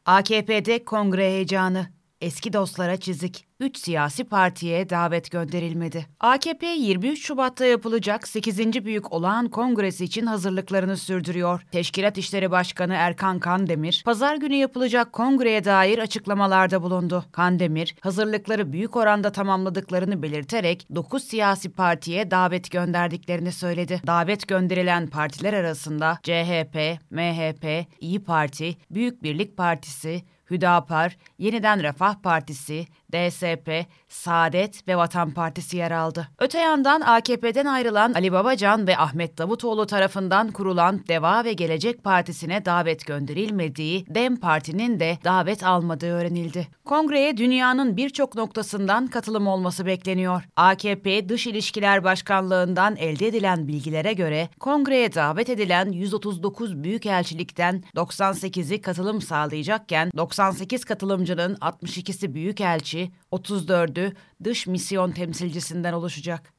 AKP'de kongre heyecanı. Eski dostlara çizik. 3 siyasi partiye davet gönderilmedi. AKP 23 Şubat'ta yapılacak 8. Büyük Olağan Kongresi için hazırlıklarını sürdürüyor. Teşkilat İşleri Başkanı Erkan Kandemir, pazar günü yapılacak kongreye dair açıklamalarda bulundu. Kandemir, hazırlıkları büyük oranda tamamladıklarını belirterek 9 siyasi partiye davet gönderdiklerini söyledi. Davet gönderilen partiler arasında CHP, MHP, İyi Parti, Büyük Birlik Partisi, Hüdapar, Yeniden Refah Partisi, DSP, Saadet ve Vatan Partisi yer aldı. Öte yandan AKP'den ayrılan Ali Babacan ve Ahmet Davutoğlu tarafından kurulan Deva ve Gelecek Partisi'ne davet gönderilmediği, DEM Parti'nin de davet almadığı öğrenildi. Kongreye dünyanın birçok noktasından katılım olması bekleniyor. AKP Dış İlişkiler Başkanlığı'ndan elde edilen bilgilere göre kongreye davet edilen 139 büyükelçilikten 98'i katılım sağlayacakken 98 katılımcının 62'si büyükelçi, 34'ü dış misyon temsilcisinden oluşacak.